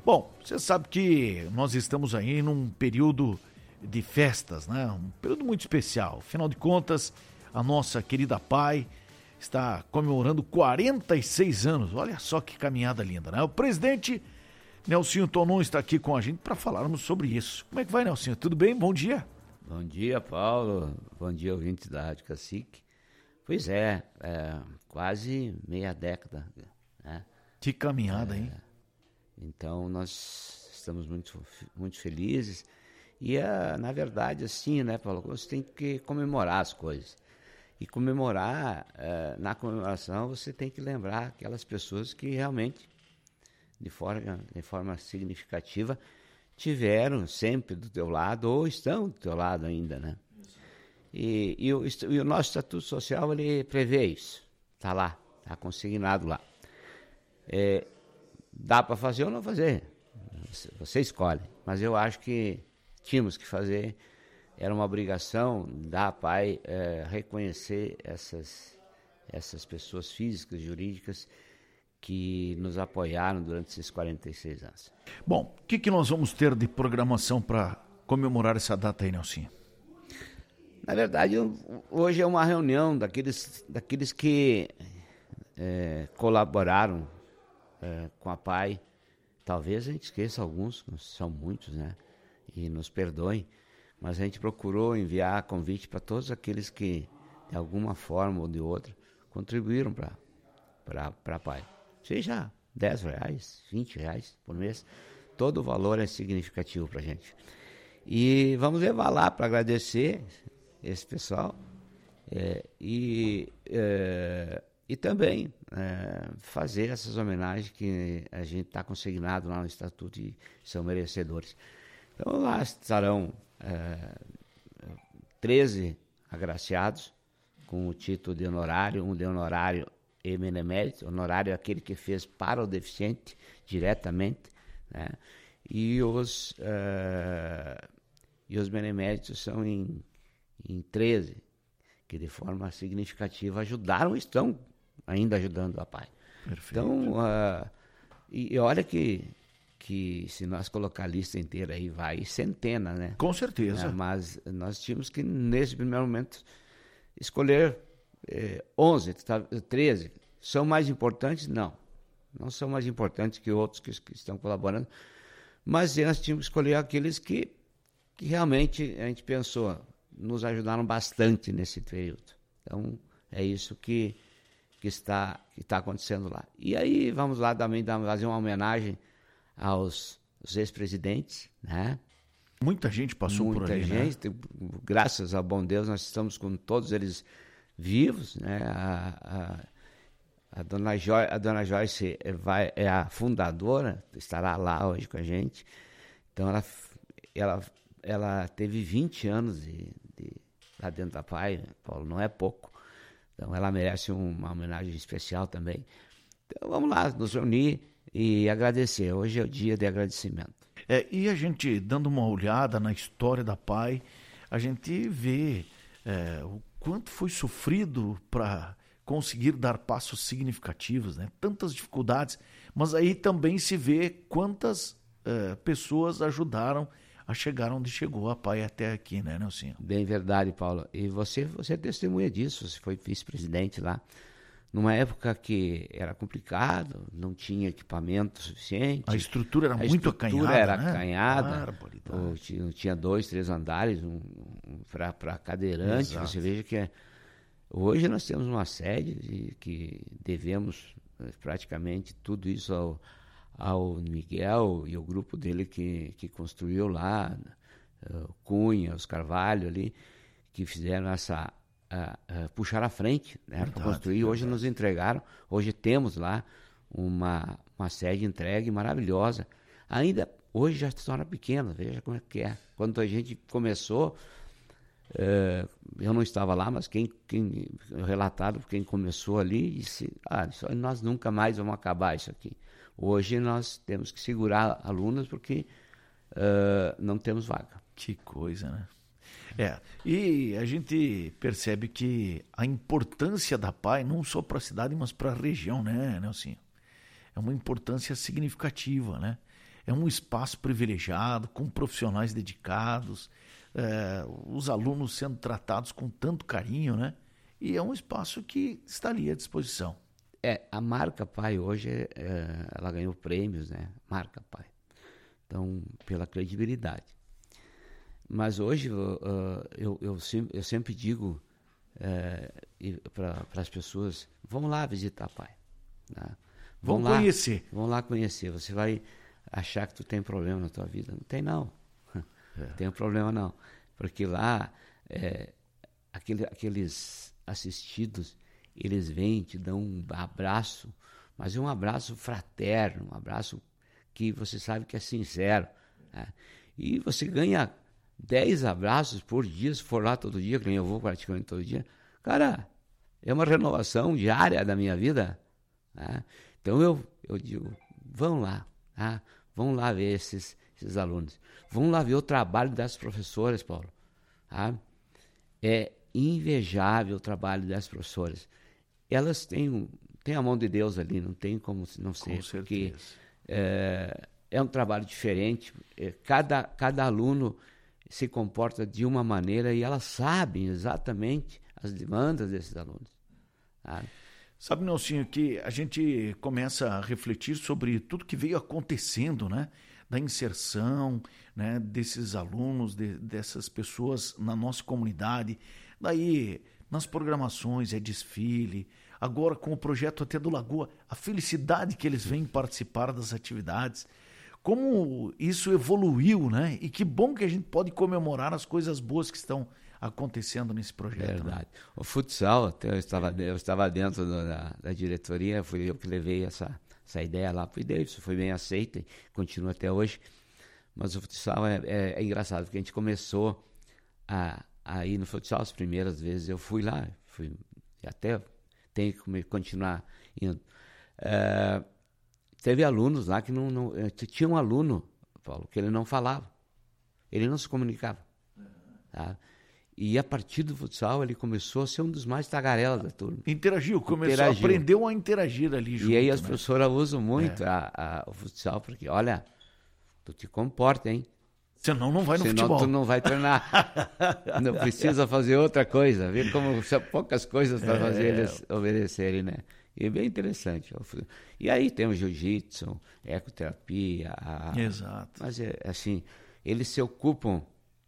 Bom, você sabe que nós estamos aí num período de festas, né? Um período muito especial. Afinal de contas, a nossa querida Pai está comemorando 46 anos. Olha só que caminhada linda, né? O presidente Nelsinho Tonon está aqui com a gente para falarmos sobre isso. Como é que vai, Nelsinho? Tudo bem? Bom dia. Bom dia, Paulo. Bom dia, ouvintes da Rádio Cacique. Pois é, quase meia década, né? Que caminhada, hein? Então, nós estamos muito, muito felizes. E, na verdade, assim, né, Paulo, você tem que comemorar as coisas. E comemorar, na comemoração, você tem que lembrar aquelas pessoas que realmente, de forma significativa, tiveram sempre do teu lado ou estão do teu lado ainda, né? E o nosso Estatuto Social, ele prevê isso. Está lá, está consignado lá. Dá para fazer ou não fazer? Você escolhe. Mas eu acho que tínhamos que fazer. Era uma obrigação da Pai reconhecer essas pessoas físicas, jurídicas, que nos apoiaram durante esses 46 anos. Bom, o que nós vamos ter de programação para comemorar essa data aí, Nelsinho? Na verdade, hoje é uma reunião daqueles que colaboraram com a Pai. Talvez a gente esqueça alguns, são muitos, né? E nos perdoem, mas a gente procurou enviar convite para todos aqueles que, de alguma forma ou de outra, contribuíram para a Pai. Seja R$10, R$20 por mês, todo o valor é significativo para a gente. E vamos levar lá para agradecer esse pessoal e também fazer essas homenagens que a gente está consignado lá no Estatuto e são merecedores. Então lá estarão 13 agraciados com o título de honorário, um de honorário e benemérito. Honorário é aquele que fez para o deficiente diretamente, né? E os beneméritos são em 13, que de forma significativa ajudaram e estão ainda ajudando a Pai. Perfeito. Então, e olha que se nós colocar a lista inteira aí, vai centenas, né? Com certeza. Mas nós tínhamos que, nesse primeiro momento, escolher 11, 13. São mais importantes? Não são mais importantes que outros que estão colaborando, mas nós tínhamos que escolher aqueles que realmente a gente pensou, nos ajudaram bastante nesse período. Então, é isso que está acontecendo lá. E aí, vamos lá também fazer uma homenagem aos ex-presidentes, né? Muita gente passou por ali, né? Graças ao bom Deus, nós estamos com todos eles vivos, né? A dona Joyce é a fundadora, estará lá hoje com a gente. Então, ela teve 20 anos lá dentro da Pai, Paulo, não é pouco. Então, ela merece uma homenagem especial também. Então, vamos lá, nos reunir e agradecer. Hoje é o dia de agradecimento. E a gente, dando uma olhada na história da Pai, a gente vê o quanto foi sofrido para conseguir dar passos significativos, né? Tantas dificuldades, mas aí também se vê quantas pessoas ajudaram a chegar onde chegou a Pai até aqui, né, Nelsinho? Bem verdade, Paulo. E você é testemunha disso, você foi vice-presidente lá. Numa época que era complicado, não tinha equipamento suficiente. A estrutura era muito acanhada, né? Acanhada. Tinha 2, 3 andares para cadeirante. Exato. Você veja que hoje nós temos uma sede que devemos praticamente tudo isso ao Miguel e o grupo dele que construiu lá, o Cunha, os Carvalho ali, que fizeram puxar à frente, né, para construir. Hoje nos entregaram, hoje temos lá uma sede entregue maravilhosa. Ainda hoje já se torna pequena, veja como é que é. Quando a gente começou, eu não estava lá, mas quem relatado, quem começou ali, disse, nós nunca mais vamos acabar isso aqui. Hoje nós temos que segurar alunos porque não temos vaga. Que coisa, né? E a gente percebe que a importância da Pai, não só para a cidade, mas para a região, né, Nelsinho? É uma importância significativa, né? é um espaço privilegiado, com profissionais dedicados, os alunos sendo tratados com tanto carinho, né? E é um espaço que está ali à disposição. A Marca Pai hoje, ela ganhou prêmios, né? Marca Pai. Então, pela credibilidade. Mas hoje, eu sempre digo para as pessoas, vão lá visitar Pai. Né? Vão conhecer. Vão lá conhecer. Você vai achar que tu tem problema na tua vida. Não tem, não. Não tem problema, não. Porque lá, aqueles assistidos, eles vêm, te dão um abraço, mas é um abraço fraterno, um abraço que você sabe que é sincero. Né? E você ganha 10 abraços por dia, se for lá todo dia, que nem eu vou praticamente todo dia. Cara, é uma renovação diária da minha vida. Né? Então eu digo, vão lá, tá? Vão lá ver esses alunos. Vão lá ver o trabalho das professoras, Paulo. Tá? É invejável o trabalho das professoras. Elas têm a mão de Deus ali, não tem como não ser. Com porque certeza. é um trabalho diferente. Cada aluno se comporta de uma maneira e elas sabem exatamente as demandas desses alunos. Tá? Sabe, Nelsinho, que a gente começa a refletir sobre tudo que veio acontecendo, né? Da inserção, né? Desses alunos, dessas pessoas na nossa comunidade. Daí, nas programações, desfile. Agora, com o projeto até do Lagoa, a felicidade que eles vêm participar das atividades. Como isso evoluiu, né? E que bom que a gente pode comemorar as coisas boas que estão acontecendo nesse projeto. Verdade. Né? O futsal, até eu estava dentro da diretoria, fui eu que levei essa ideia lá para o Davidson, foi bem aceita e continua até hoje. Mas o futsal é engraçado, porque a gente começou a ir no futsal as primeiras vezes. Eu fui lá, até tenho que continuar indo. Teve alunos lá que não tinha um aluno, Paulo, que ele não falava, ele não se comunicava. Tá? E a partir do futsal ele começou a ser um dos mais tagarelas da turma. Aprendeu a interagir ali junto. E aí as professoras usam muito o futsal, porque, olha, tu te comporta, hein? Senão não vai no futebol. Senão tu não vai treinar. Não precisa fazer outra coisa. Vê como são poucas coisas para fazer eles obedecerem, né? E é bem interessante. E aí tem o jiu-jitsu, ecoterapia. Exato. Mas assim, eles se ocupam.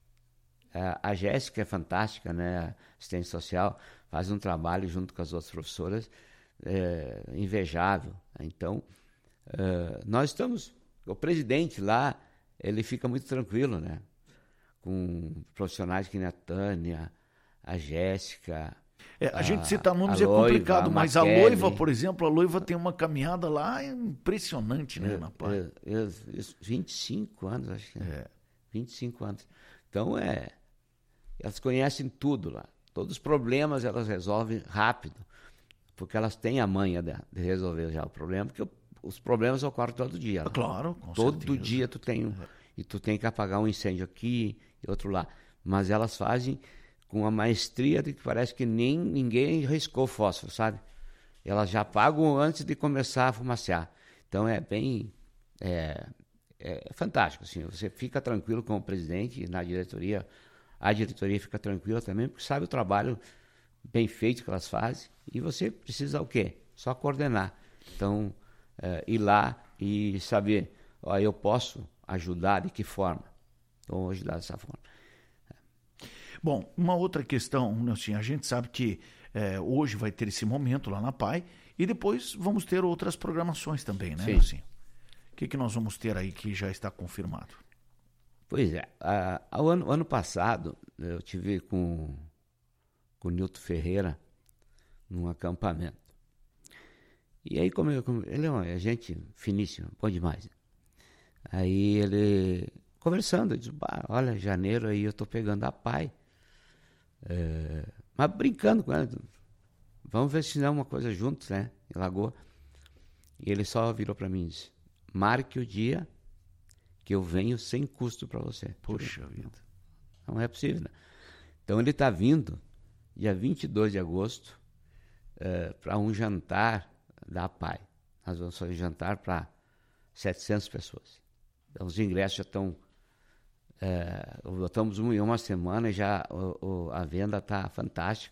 A Jéssica é fantástica, né? Assistente social, faz um trabalho junto com as outras professoras invejável. Então, nós estamos... O presidente lá, ele fica muito tranquilo, né? Com profissionais que nem a Tânia, a Jéssica... a gente citar nomes é complicado, mas a Loiva, por exemplo, a Loiva tem uma caminhada lá impressionante, né, na Pai? 25 anos, acho que é. 25 anos. Então, elas conhecem tudo lá. Todos os problemas elas resolvem rápido, porque elas têm a manha de resolver já o problema, porque os problemas ocorrem todo dia. Né? Claro, com todo certeza. dia tu tem e tu tem que apagar um incêndio aqui e outro lá. Mas elas fazem com uma maestria de que parece que ninguém riscou fósforo, sabe? Elas já apagam antes de começar a fumacear. Então é bem... É fantástico, assim. Você fica tranquilo com o presidente na diretoria. A diretoria fica tranquila também, porque sabe o trabalho bem feito que elas fazem. E você precisa o quê? Só coordenar. Então, ir lá e saber, eu posso ajudar de que forma? Então, vou ajudar dessa forma. Bom, uma outra questão, Nelson, a gente sabe que hoje vai ter esse momento lá na PAI e depois vamos ter outras programações também, né, Nelson? O que nós vamos ter aí que já está confirmado? Pois é, o ano passado eu tive com o Nilton Ferreira num acampamento. E aí, ele é uma gente finíssima, bom demais. Aí ele, conversando, disse, olha, janeiro aí eu tô pegando a PAI. Mas brincando com ela, vamos ver se não uma coisa juntos, né, em Lagoa. E ele só virou para mim e disse, marque o dia que eu venho sem custo para você. Poxa vida. Não é possível, né? Então ele está vindo dia 22 de agosto para um jantar da PAI. Nós vamos fazer jantar para 700 pessoas. Os ingressos já estão... estamos em uma semana e já a venda está fantástica.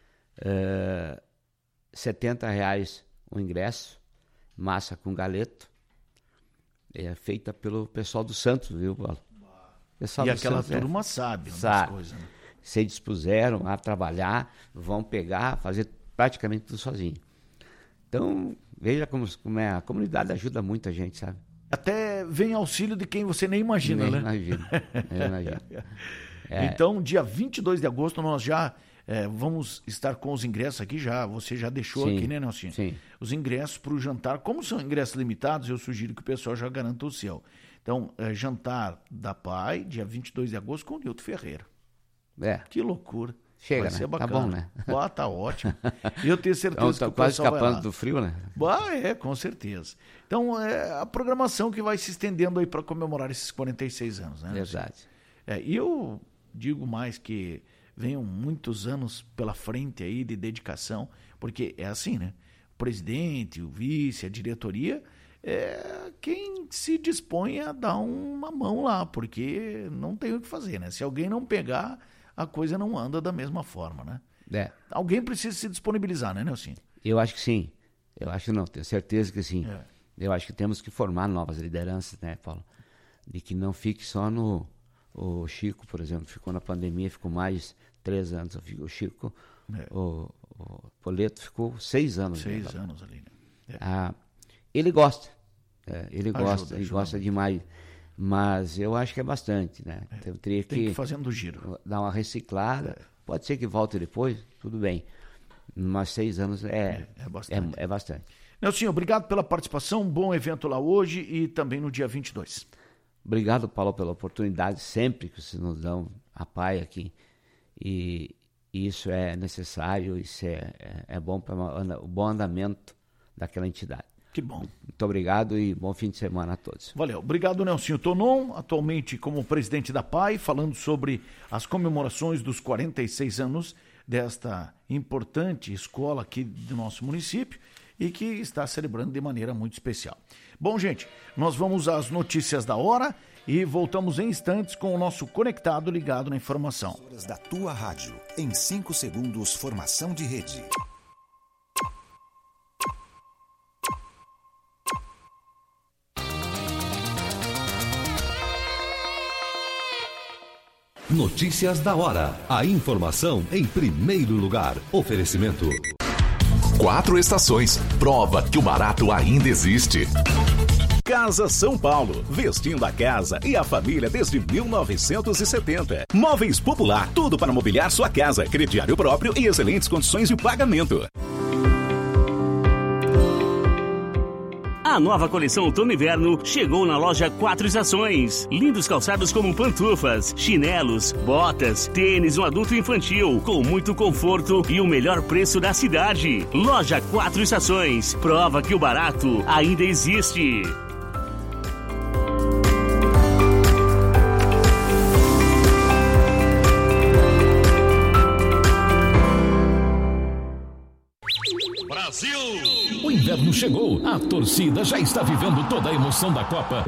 R$70 o ingresso, massa com galeto, feita pelo pessoal do Santos, viu, Paulo? E aquela turma sabe das coisas, né? Se dispuseram a trabalhar, vão pegar, fazer praticamente tudo sozinho. Então, veja como a comunidade ajuda muita gente, sabe? Até vem auxílio de quem você nem imagina, né? Imagino. Então, dia 22 de agosto, nós já vamos estar com os ingressos aqui já. Você já deixou aqui, né, Nelsinho? Sim. Os ingressos para o jantar. Como são ingressos limitados, eu sugiro que o pessoal já garanta o seu. Então, jantar da PAI, dia 22 de agosto, com o Nilton Ferreira. Que loucura. Chega, vai né? ser bacana. Tá bom, né? Tá ótimo. E eu tenho certeza que o quase pessoal escapando do frio, né? Com certeza. Então, a programação que vai se estendendo aí para comemorar esses 46 anos, né? Verdade. E eu digo mais que venham muitos anos pela frente aí de dedicação, porque é assim, né? O presidente, o vice, a diretoria, quem se dispõe a dar uma mão lá, porque não tem o que fazer, né? Se alguém não pegar, a coisa não anda da mesma forma, né? Alguém precisa se disponibilizar, né, Nelson? Eu acho que sim. Eu acho que não, tenho certeza que sim. Eu acho que temos que formar novas lideranças, né, Paulo? De que não fique só no... O Chico, por exemplo, ficou na pandemia, ficou mais 3 anos. O Chico, o Poleto ficou 6 anos. 6 anos ali, né? Ele gosta. Ele gosta demais. Mas eu acho que é bastante, né? Então, teria tem que ir fazendo o giro. Dar uma reciclada. Pode ser que volte depois, tudo bem. Mas 6 anos é bastante. Nelson, obrigado pela participação. Bom evento lá hoje e também no dia 22. Obrigado, Paulo, pela oportunidade sempre que vocês nos dão a PAI aqui. E isso é necessário, isso é bom para o bom andamento daquela entidade. Que bom. Muito obrigado e bom fim de semana a todos. Valeu. Obrigado, Nelsinho Tonon, atualmente como presidente da PAI, falando sobre as comemorações dos 46 anos desta importante escola aqui do nosso município e que está celebrando de maneira muito especial. Bom, gente, nós vamos às notícias da hora e voltamos em instantes com o nosso conectado ligado na informação. Da tua rádio, em 5 segundos, formação de rede. Notícias da hora. A informação em primeiro lugar. Oferecimento. 4 estações. Prova que o barato ainda existe. Casa São Paulo, vestindo a casa e a família desde 1970. Móveis Popular, tudo para mobiliar sua casa, crediário próprio e excelentes condições de pagamento. A nova coleção Outono e Inverno chegou na loja 4 Estações. Lindos calçados como pantufas, chinelos, botas, tênis um adulto e infantil, com muito conforto e o melhor preço da cidade. Loja 4 Estações. Prova que o barato ainda existe. O inverno chegou, a torcida já está vivendo toda a emoção da Copa.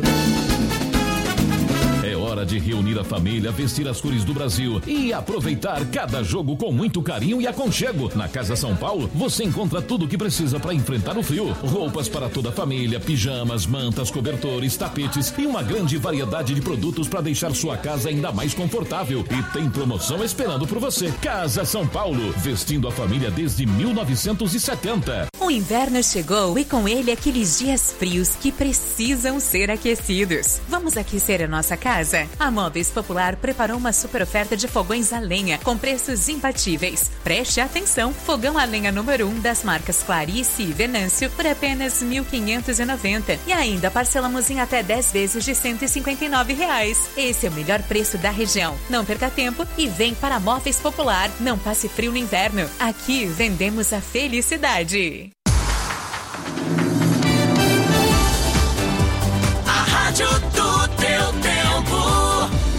É hora de reunir a família, vestir as cores do Brasil e aproveitar cada jogo com muito carinho e aconchego. Na Casa São Paulo, você encontra tudo o que precisa para enfrentar o frio. Roupas para toda a família, pijamas, mantas, cobertores, tapetes e uma grande variedade de produtos para deixar sua casa ainda mais confortável. E tem promoção esperando por você. Casa São Paulo, vestindo a família desde 1970. O inverno chegou e com ele aqueles dias frios que precisam ser aquecidos. Vamos aquecer a nossa casa? A Móveis Popular preparou uma super oferta de fogões a lenha com preços imbatíveis. Preste atenção, fogão a lenha número 1 das marcas Clarice e Venâncio por apenas R$ 1.590 e ainda parcelamos em até 10 vezes de R$ 159. Esse é o melhor preço da região. Não perca tempo e vem para a Móveis Popular. Não passe frio no inverno. Aqui vendemos a felicidade.